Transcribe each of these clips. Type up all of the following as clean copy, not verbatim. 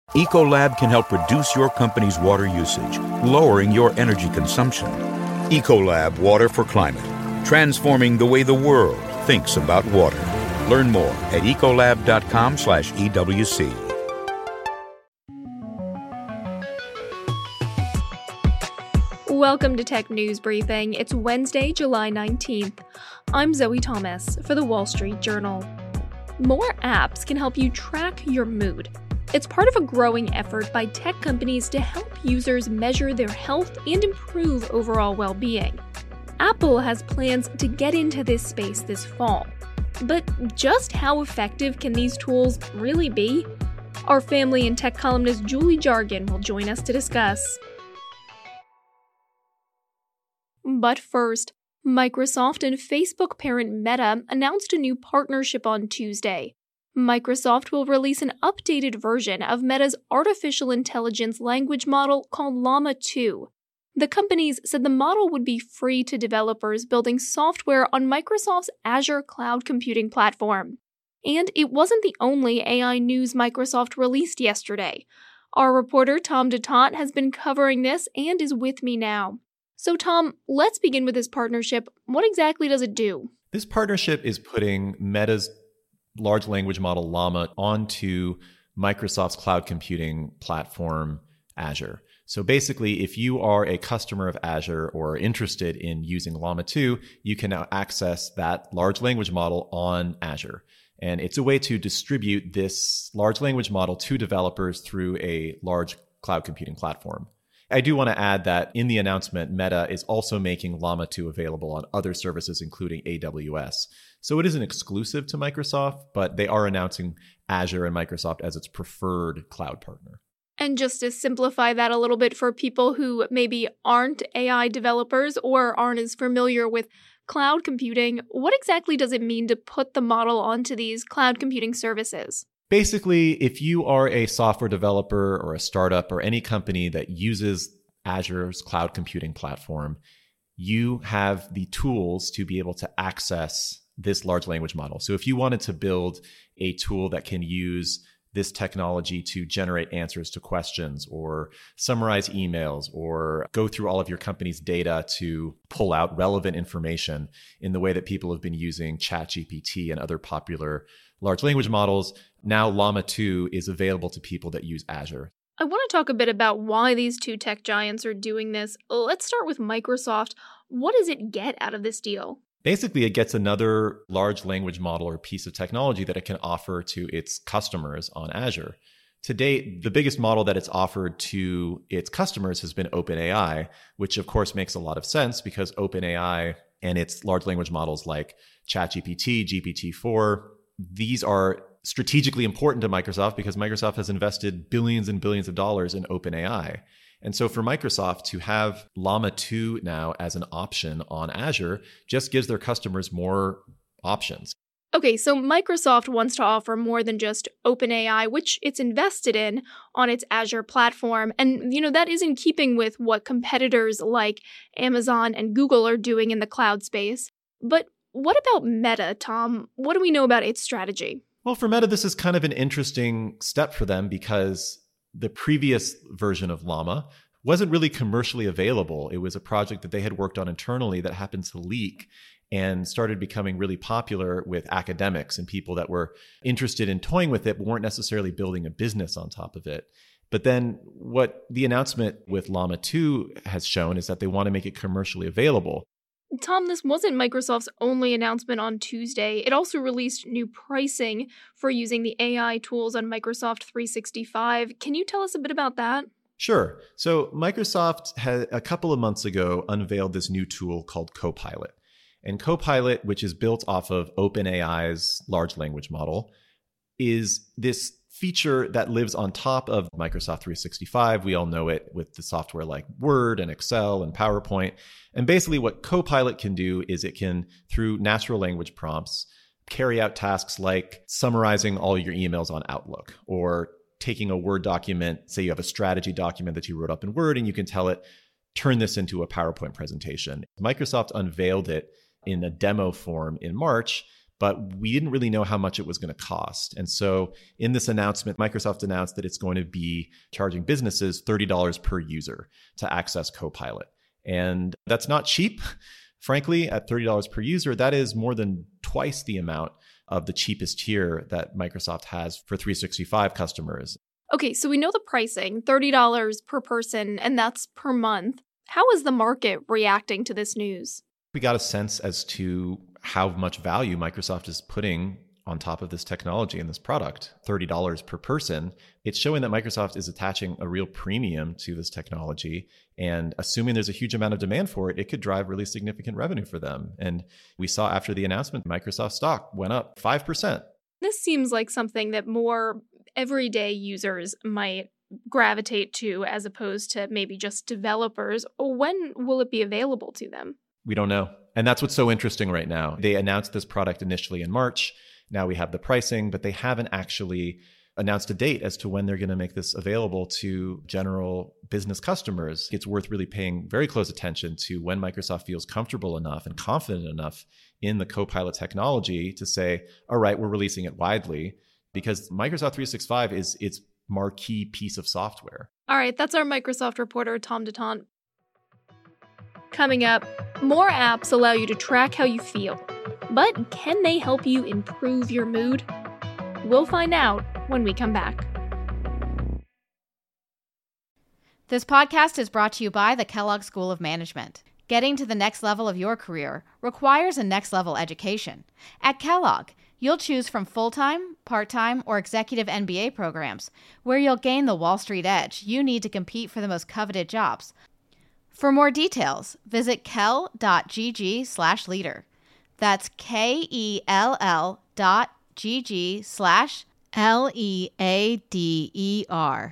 Ecolab can help reduce your company's water usage, lowering your energy consumption. Ecolab Water for Climate, transforming the way the world thinks about water. Learn more at ecolab.com/EWC. Welcome to Tech News Briefing. It's Wednesday, July 19th. I'm Zoe Thomas for The Wall Street Journal. More apps can help you track your mood. It's part of a growing effort by tech companies to help users measure their health and improve overall well-being. Apple has plans to get into this space this fall. But just how effective can these tools really be? Our family and tech columnist Julie Jargon will join us to discuss. But first, Microsoft and Facebook parent Meta announced a new partnership on Tuesday. Microsoft will release an updated version of Meta's artificial intelligence language model called Llama 2. The companies said the model would be free to developers building software on Microsoft's Azure cloud computing platform. And it wasn't the only AI news Microsoft released yesterday. Our reporter Tom DeTont has been covering this and is with me now. So Tom, let's begin with this partnership. What exactly does it do? This partnership is putting Meta's large language model Llama onto Microsoft's cloud computing platform, Azure. So basically, if you are a customer of Azure or interested in using Llama 2, you can now access that large language model on Azure. And it's a way to distribute this large language model to developers through a large cloud computing platform. I do want to add that in the announcement, Meta is also making Llama 2 available on other services, including AWS. So it isn't exclusive to Microsoft, but they are announcing Azure and Microsoft as its preferred cloud partner. And just to simplify that a little bit for people who maybe aren't AI developers or aren't as familiar with cloud computing, what exactly does it mean to put the model onto these cloud computing services? Basically, if you are a software developer or a startup or any company that uses Azure's cloud computing platform, you have the tools to be able to access this large language model. So if you wanted to build a tool that can use this technology to generate answers to questions or summarize emails or go through all of your company's data to pull out relevant information in the way that people have been using ChatGPT and other popular large language models, now Llama 2 is available to people that use Azure. I want to talk a bit about why these two tech giants are doing this. Let's start with Microsoft. What does it get out of this deal? Basically, it gets another large language model or piece of technology that it can offer to its customers on Azure. To date, the biggest model that it's offered to its customers has been OpenAI, which of course makes a lot of sense because OpenAI and its large language models like ChatGPT, GPT-4, these are strategically important to Microsoft because Microsoft has invested billions and billions of dollars in OpenAI. And so for Microsoft to have Llama 2 now as an option on Azure just gives their customers more options. Okay, so Microsoft wants to offer more than just OpenAI, which it's invested in on its Azure platform. And, that is in keeping with what competitors like Amazon and Google are doing in the cloud space. But what about Meta, Tom? What do we know about its strategy? Well, for Meta, this is kind of an interesting step for them because the previous version of Llama wasn't really commercially available. It was a project that they had worked on internally that happened to leak and started becoming really popular with academics and people that were interested in toying with it, but weren't necessarily building a business on top of it. But then what the announcement with Llama 2 has shown is that they want to make it commercially available. Tom, this wasn't Microsoft's only announcement on Tuesday. It also released new pricing for using the AI tools on Microsoft 365. Can you tell us a bit about that? Sure. So Microsoft had a couple of months ago unveiled this new tool called Copilot. And Copilot, which is built off of OpenAI's large language model, is this feature that lives on top of Microsoft 365. We all know it with the software like Word and Excel and PowerPoint. And basically what Copilot can do is it can, through natural language prompts, carry out tasks like summarizing all your emails on Outlook or taking a Word document. Say you have a strategy document that you wrote up in Word and you can tell it, turn this into a PowerPoint presentation. Microsoft unveiled it in a demo form in March, but we didn't really know how much it was going to cost. And so in this announcement, Microsoft announced that it's going to be charging businesses $30 per user to access Copilot. And that's not cheap. Frankly, at $30 per user, that is more than twice the amount of the cheapest tier that Microsoft has for 365 customers. Okay, so we know the pricing, $30 per person, and that's per month. How is the market reacting to this news? We got a sense as to how much value Microsoft is putting on top of this technology and this product, $30 per person. It's showing that Microsoft is attaching a real premium to this technology. And assuming there's a huge amount of demand for it, it could drive really significant revenue for them. And we saw after the announcement, Microsoft stock went up 5%. This seems like something that more everyday users might gravitate to as opposed to maybe just developers. When will it be available to them? We don't know. And that's what's so interesting right now. They announced this product initially in March. Now we have the pricing, but they haven't actually announced a date as to when they're going to make this available to general business customers. It's worth really paying very close attention to when Microsoft feels comfortable enough and confident enough in the Copilot technology to say, all right, we're releasing it widely, because Microsoft 365 is its marquee piece of software. All right, that's our Microsoft reporter, Tom DeTant. Coming up, more apps allow you to track how you feel. But can they help you improve your mood? We'll find out when we come back. This podcast is brought to you by the Kellogg School of Management. Getting to the next level of your career requires a next-level education. At Kellogg, you'll choose from full-time, part-time, or executive MBA programs, where you'll gain the Wall Street edge you need to compete for the most coveted jobs. For more details, visit kell.gg/leader. That's KELL.gg/LEADER.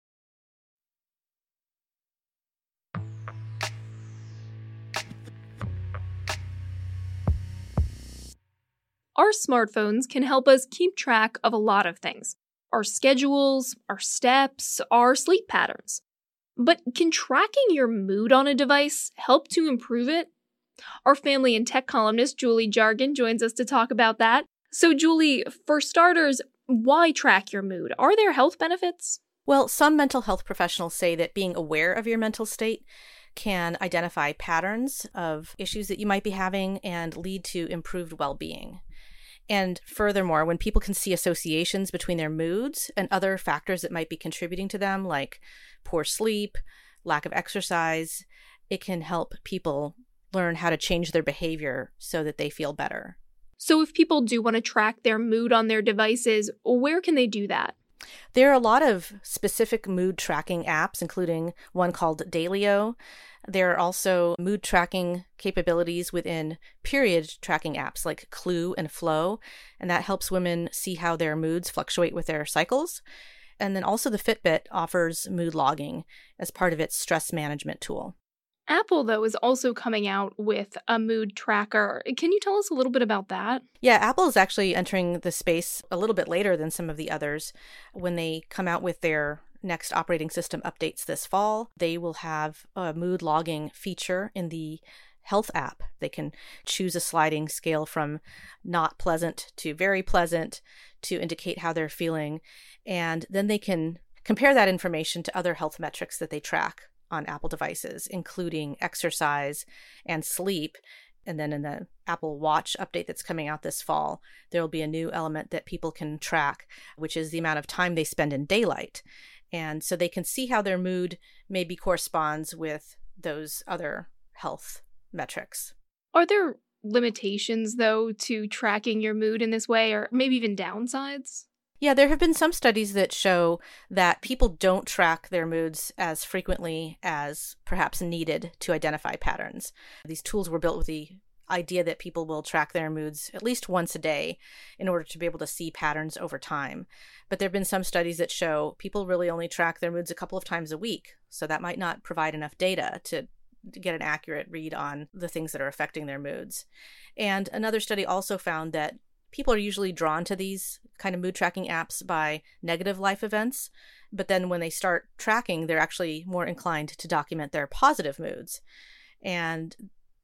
Our smartphones can help us keep track of a lot of things. Our schedules, our steps, our sleep patterns. But can tracking your mood on a device help to improve it? Our family and tech columnist Julie Jargon joins us to talk about that. So Julie, for starters, why track your mood? Are there health benefits? Well, some mental health professionals say that being aware of your mental state can identify patterns of issues that you might be having and lead to improved well-being. And furthermore, when people can see associations between their moods and other factors that might be contributing to them, like poor sleep, lack of exercise, it can help people learn how to change their behavior so that they feel better. So if people do want to track their mood on their devices, where can they do that? There are a lot of specific mood tracking apps, including one called Dailyo. There are also mood tracking capabilities within period tracking apps like Clue and Flow, and that helps women see how their moods fluctuate with their cycles. And then also the Fitbit offers mood logging as part of its stress management tool. Apple, though, is also coming out with a mood tracker. Can you tell us a little bit about that? Yeah, Apple is actually entering the space a little bit later than some of the others. When they come out with their next operating system updates this fall, they will have a mood logging feature in the Health app. They can choose a sliding scale from not pleasant to very pleasant to indicate how they're feeling. And then they can compare that information to other health metrics that they track on Apple devices, including exercise and sleep. And then in the Apple Watch update that's coming out this fall, there will be a new element that people can track, which is the amount of time they spend in daylight. And so they can see how their mood maybe corresponds with those other health metrics. Are there limitations, though, to tracking your mood in this way, or maybe even downsides? Yeah, there have been some studies that show that people don't track their moods as frequently as perhaps needed to identify patterns. These tools were built with the idea that people will track their moods at least once a day in order to be able to see patterns over time. But there have been some studies that show people really only track their moods a couple of times a week. So that might not provide enough data to get an accurate read on the things that are affecting their moods. And another study also found that people are usually drawn to these kind of mood tracking apps by negative life events, but then when they start tracking, they're actually more inclined to document their positive moods. And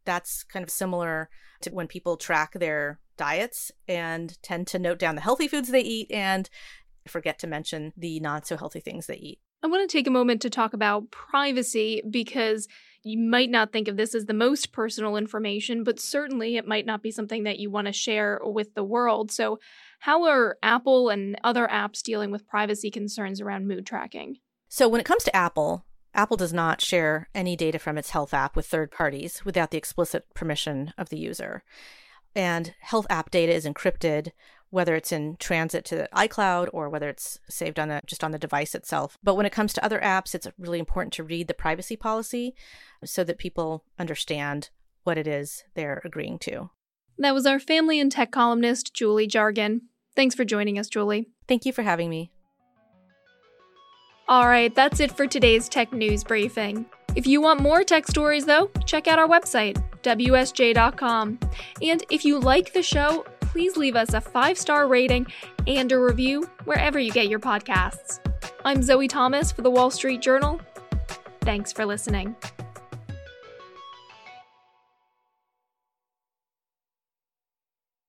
That's kind of similar to when people track their diets and tend to note down the healthy foods they eat and forget to mention the not so healthy things they eat. I want to take a moment to talk about privacy because you might not think of this as the most personal information, but certainly it might not be something that you want to share with the world. So how are Apple and other apps dealing with privacy concerns around mood tracking? So when it comes to Apple does not share any data from its health app with third parties without the explicit permission of the user. And health app data is encrypted, whether it's in transit to iCloud or whether it's saved on just on the device itself. But when it comes to other apps, it's really important to read the privacy policy so that people understand what it is they're agreeing to. That was our family and tech columnist, Julie Jargon. Thanks for joining us, Julie. Thank you for having me. All right, that's it for today's tech news briefing. If you want more tech stories, though, check out our website, WSJ.com. And if you like the show, please leave us a 5-star rating and a review wherever you get your podcasts. I'm Zoe Thomas for The Wall Street Journal. Thanks for listening.